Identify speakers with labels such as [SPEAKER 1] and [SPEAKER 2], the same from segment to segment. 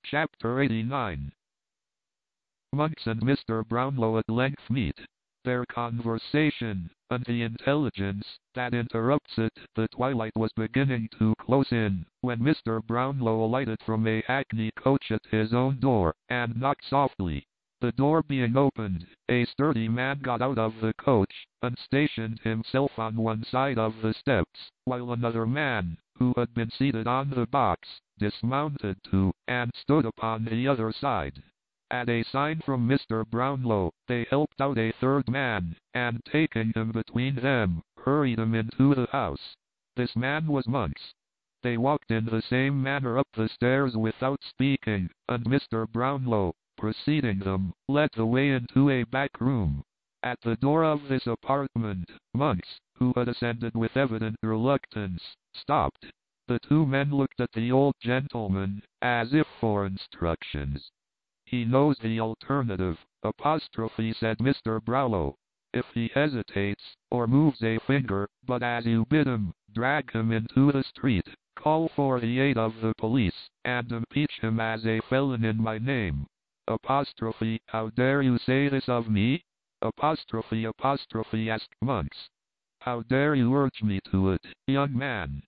[SPEAKER 1] Chapter 89. Monks and Mr. Brownlow at length meet. Their conversation, and the intelligence that interrupts it. The twilight was beginning to close in, when Mr. Brownlow alighted from a hackney coach at his own door, and knocked softly. The door being opened, a sturdy man got out of the coach, and stationed himself on one side of the steps, while another man, who had been seated on the box, dismounted too, and stood upon the other side. At a sign from Mr. Brownlow, they helped out a third man, and taking him between them, hurried him into the house. This man was Monks. They walked in the same manner up the stairs without speaking, and Mr. Brownlow, preceding them, led the way into a back room. At the door of this apartment, Monks, who had ascended with evident reluctance, stopped. The two men looked at the old gentleman, as if for instructions. "He knows the alternative," said Mr. Brownlow. "If he hesitates, or moves a finger, but as you bid him, drag him into the street, call for the aid of the police, and impeach him as a felon in my name." "How dare you say this of me?" asked Monks. "How dare you urge me to it, young man?"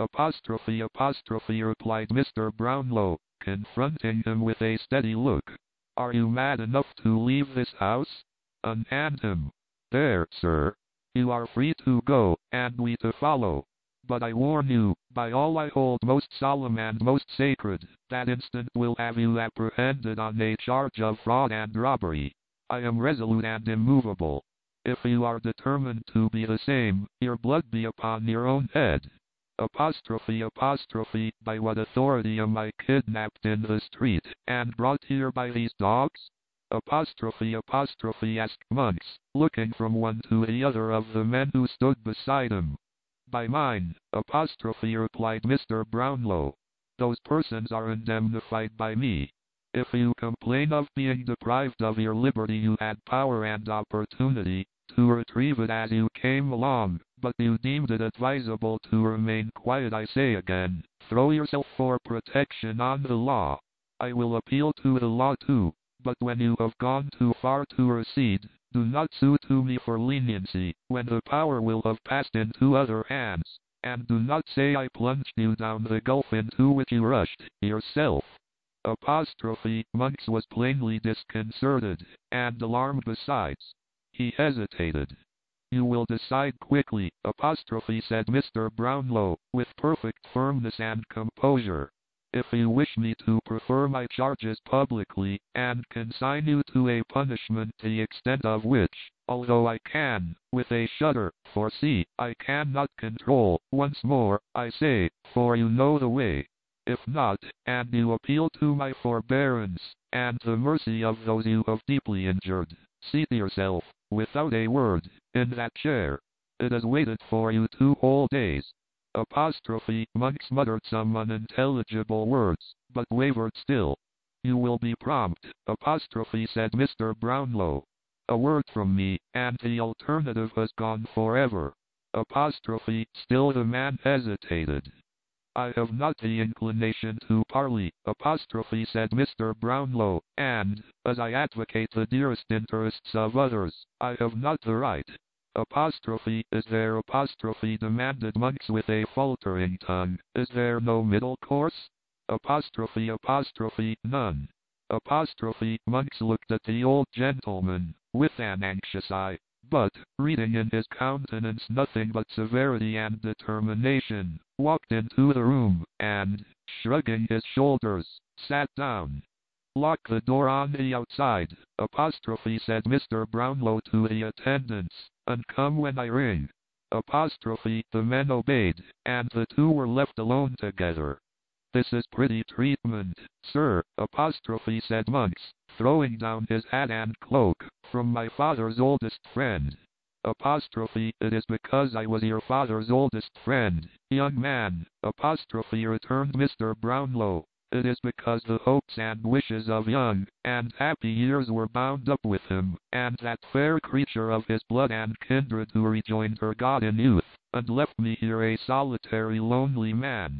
[SPEAKER 1] replied Mr. Brownlow, confronting him with a steady look. "Are you mad enough to leave this house? Unhand him. There, sir. You are free to go, and we to follow. But I warn you, by all I hold most solemn and most sacred, that instant will have you apprehended on a charge of fraud and robbery. I am resolute and immovable. If you are determined to be the same, your blood be upon your own head." "By what authority am I kidnapped in the street, and brought here by these dogs?" asked Monks, looking from one to the other of the men who stood beside him. "By mine," replied Mr. Brownlow. "Those persons are indemnified by me. If you complain of being deprived of your liberty, you had power and opportunity to retrieve it as you came along, but you deemed it advisable to remain quiet. I say again, throw yourself for protection on the law. I will appeal to the law too, but when you have gone too far to recede, do not sue to me for leniency, when the power will have passed into other hands, and do not say I plunged you down the gulf into which you rushed, yourself." Monks was plainly disconcerted, and alarmed besides. He hesitated. "You will decide quickly," said Mr. Brownlow, with perfect firmness and composure. "If you wish me to prefer my charges publicly, and consign you to a punishment the extent of which, although I can, with a shudder, foresee, I cannot control, once more, I say, for you know the way. If not, and you appeal to my forbearance, and the mercy of those you have deeply injured, seat yourself, without a word, in that chair. It has waited for you 2 whole days." Monks muttered some unintelligible words, but wavered still. "You will be prompt," said Mr. Brownlow. "A word from me, and the alternative has gone forever." Still the man hesitated. "I have not the inclination to parley," said Mr. Brownlow, "and, as I advocate the dearest interests of others, I have not the right." "Is there?" demanded Monks with a faltering tongue. "Is there no middle course?" "None." Monks looked at the old gentleman, with an anxious eye, but, reading in his countenance nothing but severity and determination, walked into the room, and, shrugging his shoulders, sat down. "Lock the door on the outside," said Mr. Brownlow to the attendants, "and come when I ring." The men obeyed, and the two were left alone together. "This is pretty treatment, sir," said Monks, throwing down his hat and cloak, "from my father's oldest friend." "It is because I was your father's oldest friend, young man," returned Mr. Brownlow. "It is because the hopes and wishes of young and happy years were bound up with him, and that fair creature of his blood and kindred who rejoined her God in youth, and left me here a solitary lonely man.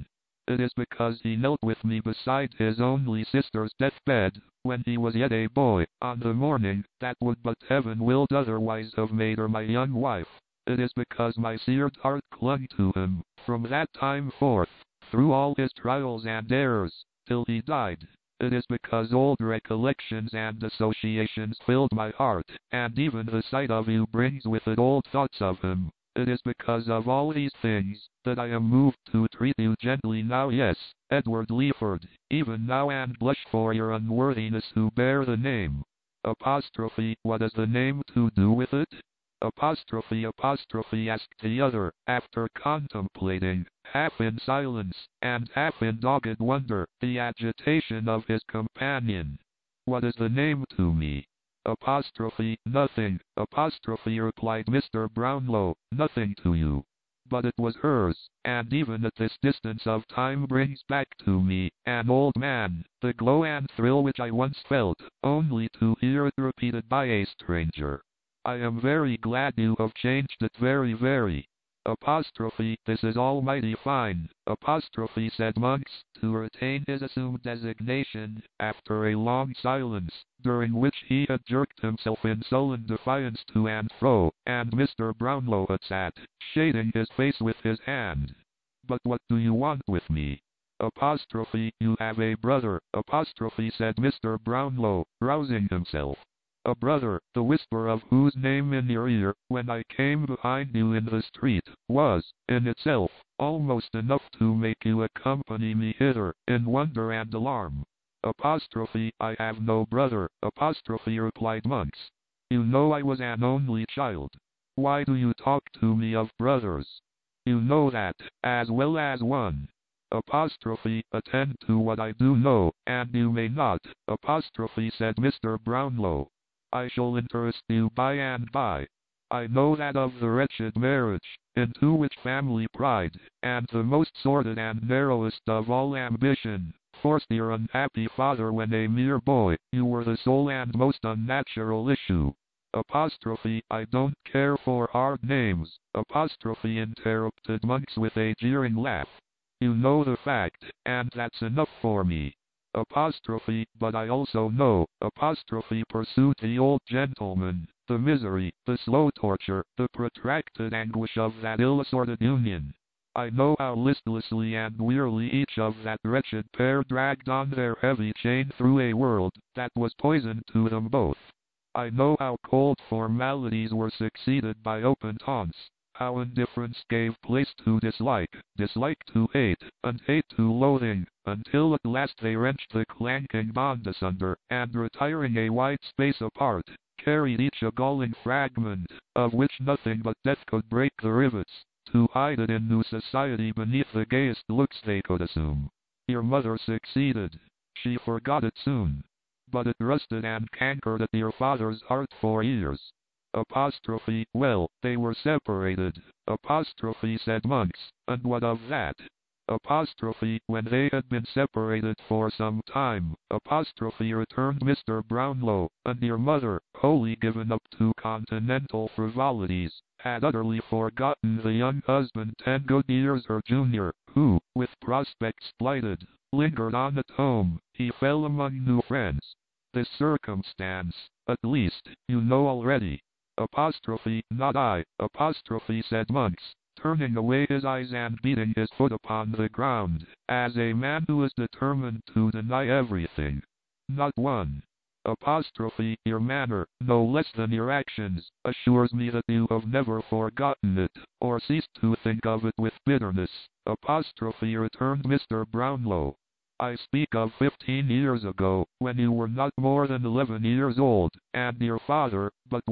[SPEAKER 1] It is because he knelt with me beside his only sister's deathbed, when he was yet a boy, on the morning that would but heaven willed otherwise have made her my young wife. It is because my seared heart clung to him, from that time forth, through all his trials and errors, till he died. It is because old recollections and associations filled my heart, and even the sight of you brings with it old thoughts of him. It is because of all these things, that I am moved to treat you gently now, yes, Edward Leeford, even now, and blush for your unworthiness who bear the name. Apostrophe, what has the name to do with it? Apostrophe, asked the other, after contemplating, half in silence, and half in dogged wonder, the agitation of his companion. What is the name to me? Apostrophe, nothing. Apostrophe, replied Mr. Brownlow, nothing to you. But it was hers, and even at this distance of time brings back to me, an old man, the glow and thrill which I once felt, only to hear it repeated by a stranger. I am very glad you have changed it, very. Apostrophe, this is almighty fine. Apostrophe, said Monks, to retain his assumed designation, after a long silence, during which he had jerked himself in sullen defiance to and fro, and Mr. Brownlow had sat, shading his face with his hand. But what do you want with me? Apostrophe, you have a brother. Apostrophe, said Mr. Brownlow, rousing himself. A brother, the whisper of whose name in your ear, when I came behind you in the street, was, in itself, almost enough to make you accompany me hither, in wonder and alarm. Apostrophe, I have no brother. Apostrophe, replied Monks. You know I was an only child. Why do you talk to me of brothers? You know that, as well as one. Apostrophe, attend to what I do know, and you may not. Apostrophe, said Mr. Brownlow. I shall interest you by and by. I know that of the wretched marriage, into which family pride, and the most sordid and narrowest of all ambition, forced your unhappy father when a mere boy, you were the sole and most unnatural issue. Apostrophe, I don't care for hard names. Apostrophe, interrupted Monks with a jeering laugh. You know the fact, and that's enough for me. Apostrophe, but I also know, apostrophe, pursued the old gentleman, the misery, the slow torture, the protracted anguish of that ill-assorted union. I know how listlessly and wearily each of that wretched pair dragged on their heavy chain through a world that was poison to them both. I know how cold formalities were succeeded by open taunts, how indifference gave place to dislike, dislike to hate, and hate to loathing, until at last they wrenched the clanking bond asunder, and retiring a wide space apart, carried each a galling fragment, of which nothing but death could break the rivets, to hide it in new society beneath the gayest looks they could assume. Your mother succeeded. She forgot it soon. But it rusted and cankered at your father's heart for years. Apostrophe, well, they were separated. Apostrophe, said Monks, and what of that? Apostrophe, when they had been separated for some time. Apostrophe, returned Mr. Brownlow, and your mother, wholly given up to continental frivolities, had utterly forgotten the young husband 10 good years her junior, who, with prospects blighted, lingered on at home. He fell among new friends. This circumstance, at least, you know already. Apostrophe, not I. Apostrophe, said Monks, turning away his eyes and beating his foot upon the ground, as a man who is determined to deny everything. Not one. Apostrophe, your manner, no less than your actions, assures me that you have never forgotten it, or ceased to think of it with bitterness. Apostrophe, returned Mr. Brownlow. I speak of 15 years ago, when you were not more than 11 years old, and your father, but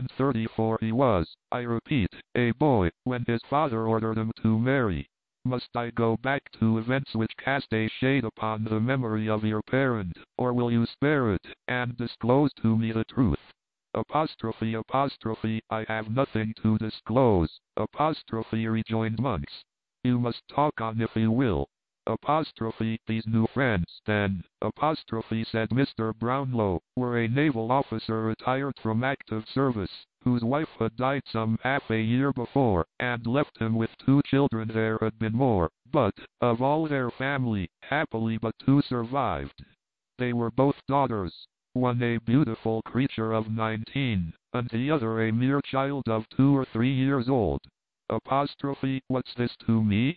[SPEAKER 1] 31 he was, I repeat, a boy, when his father ordered him to marry. Must I go back to events which cast a shade upon the memory of your parent, or will you spare it, and disclose to me the truth? Apostrophe, I have nothing to disclose. Apostrophe, rejoined Monks. You must talk on if you will. These new friends, then, said Mr. Brownlow, were a naval officer retired from active service, whose wife had died some half a year before, and left him with 2 children. There had been more, but, of all their family, happily but 2 survived. They were both daughters, one a beautiful creature of 19, and the other a mere child of 2 or 3 years old. What's this to me?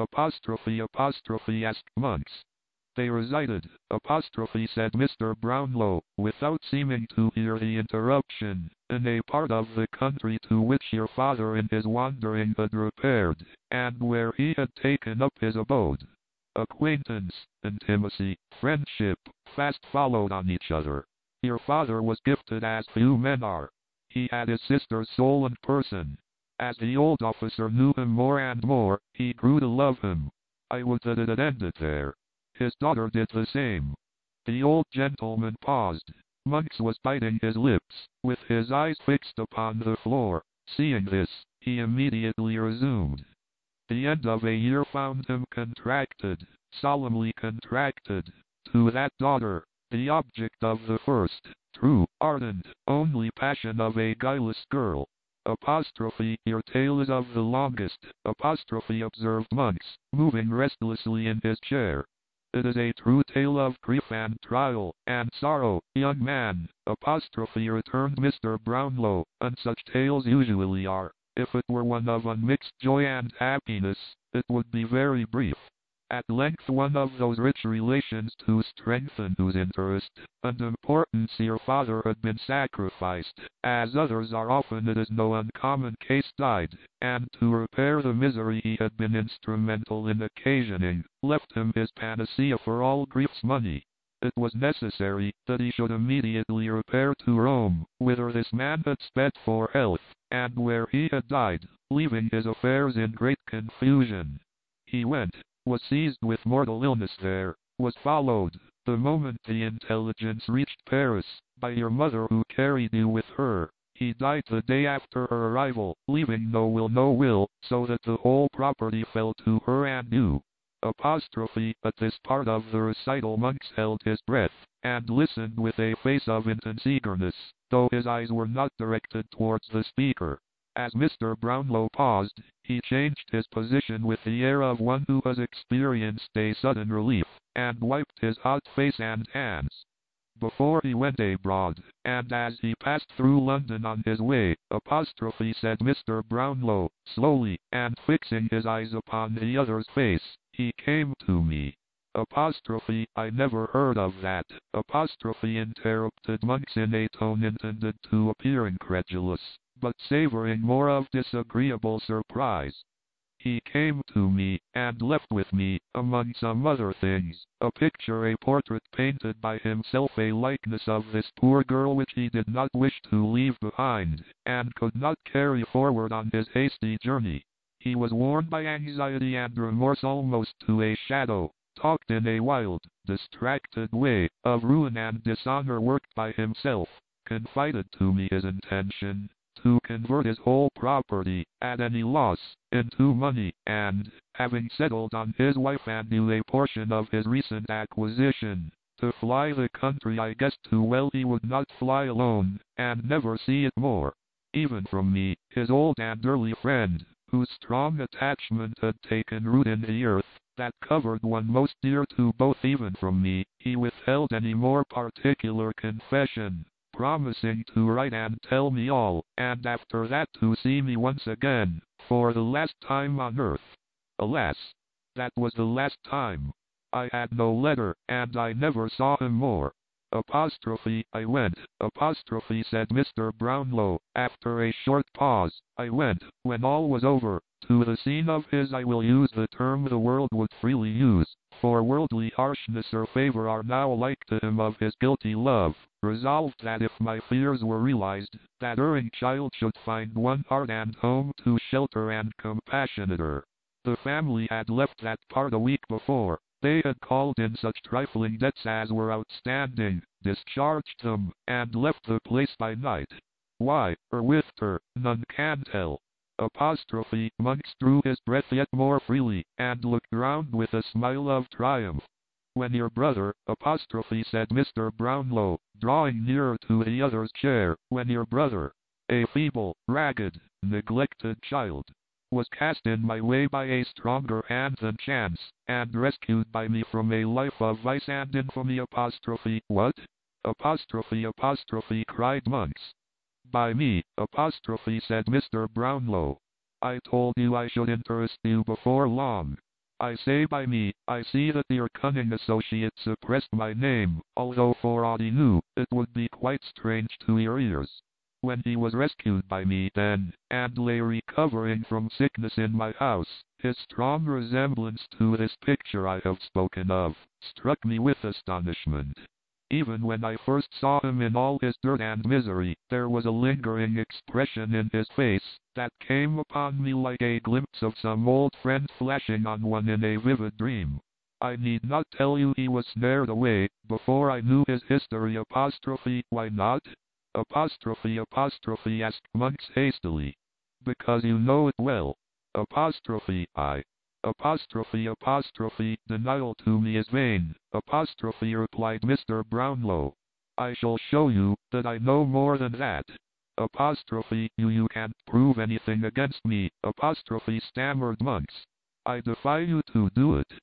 [SPEAKER 1] Asked Monks. They resided, said Mr. Brownlow, without seeming to hear the interruption, in a part of the country to which your father in his wandering had repaired, and where he had taken up his abode. Acquaintance, intimacy, friendship, fast followed on each other. Your father was gifted as few men are. He had his sister's soul and person. As the old officer knew him more and more, he grew to love him. I would that it had ended there. His daughter did the same. The old gentleman paused. Monks was biting his lips, with his eyes fixed upon the floor. Seeing this, he immediately resumed. The end of a year found him contracted, solemnly contracted, to that daughter, the object of the first, true, ardent, only passion of a guileless girl. Your tale is of the longest, observed Monks, moving restlessly in his chair. It is a true tale of grief and trial, and sorrow, young man, returned Mr. Brownlow, and such tales usually are. If it were one of unmixed joy and happiness, it would be very brief. At length one of those rich relations to strengthen whose interest and importance your father had been sacrificed, as others are often it is no uncommon case died, and to repair the misery he had been instrumental in occasioning, left him his panacea for all grief's money. It was necessary that he should immediately repair to Rome, whither this man had sped for health, and where he had died, leaving his affairs in great confusion. He went, was seized with mortal illness there, was followed, the moment the intelligence reached Paris, by your mother who carried you with her. He died the day after her arrival, leaving no will, so that the whole property fell to her and you. At this part of the recital Monks held his breath, and listened with a face of intense eagerness, though his eyes were not directed towards the speaker. As Mr. Brownlow paused, he changed his position with the air of one who has experienced a sudden relief, and wiped his hot face and hands. Before he went abroad, and as he passed through London on his way, said Mr. Brownlow, slowly, and fixing his eyes upon the other's face, he came to me. I never heard of that, interrupted Monks in a tone intended to appear incredulous, but savoring more of disagreeable surprise. He came to me, and left with me, among some other things, a picture, a portrait painted by himself, a likeness of this poor girl which he did not wish to leave behind, and could not carry forward on his hasty journey. He was worn by anxiety and remorse almost to a shadow, talked in a wild, distracted way, of ruin and dishonor worked by himself, confided to me his intention to convert his whole property, at any loss, into money, and, having settled on his wife and you a portion of his recent acquisition, to fly the country. I guessed too well he would not fly alone, and never see it more. Even from me, his old and early friend, whose strong attachment had taken root in the earth, that covered one most dear to both, even from me, he withheld any more particular confession, promising to write and tell me all, and after that to see me once again, for the last time on earth. Alas! That was the last time. I had no letter, and I never saw him more. I went, said Mr. Brownlow, after a short pause. I went, when all was over, to the scene of his, I will use the term the world would freely use, for worldly harshness or favor are now alike to him, of his guilty love, resolved that if my fears were realized, that erring child should find one heart and home to shelter and compassionate her. The family had left that part a week before. They had called in such trifling debts as were outstanding, discharged them, and left the place by night. Why, or with her, none can tell. Monks drew his breath yet more freely, and looked round with a smile of triumph. When your brother, said Mr. Brownlow, drawing nearer to the other's chair, when your brother, a feeble, ragged, neglected child, was cast in my way by a stronger hand than chance, and rescued by me from a life of vice and infamy. What? Cried Monks. By me, said Mr. Brownlow. I told you I should interest you before long. I say by me. I see that your cunning associate suppressed my name, although for aught he knew, it would be quite strange to your ears. When he was rescued by me then, and lay recovering from sickness in my house, his strong resemblance to this picture I have spoken of, struck me with astonishment. Even when I first saw him in all his dirt and misery, there was a lingering expression in his face, that came upon me like a glimpse of some old friend flashing on one in a vivid dream. I need not tell you he was snared away, before I knew his history. Why not? Asked Monks hastily. Because you know it well. I. Denial to me is vain, replied Mr. Brownlow. I shall show you that I know more than that. You can't prove anything against me, stammered Monks. I defy you to do it.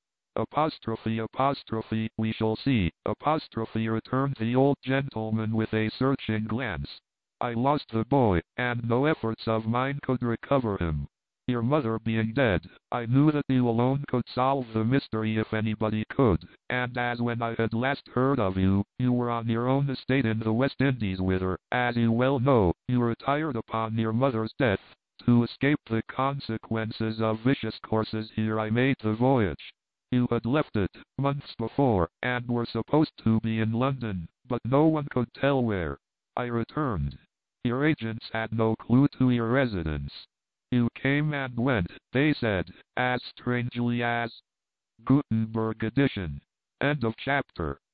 [SPEAKER 1] We shall see, returned the old gentleman with a searching glance. I lost the boy, and no efforts of mine could recover him. Your mother being dead, I knew that you alone could solve the mystery if anybody could, and as when I had last heard of you, you were on your own estate in the West Indies with her, as you well know, you retired upon your mother's death. To escape the consequences of vicious courses here I made the voyage. You had left it, months before, and were supposed to be in London, but no one could tell where. I returned. Your agents had no clue to your residence. You came and went, they said, as strangely as... Gutenberg edition. End of chapter.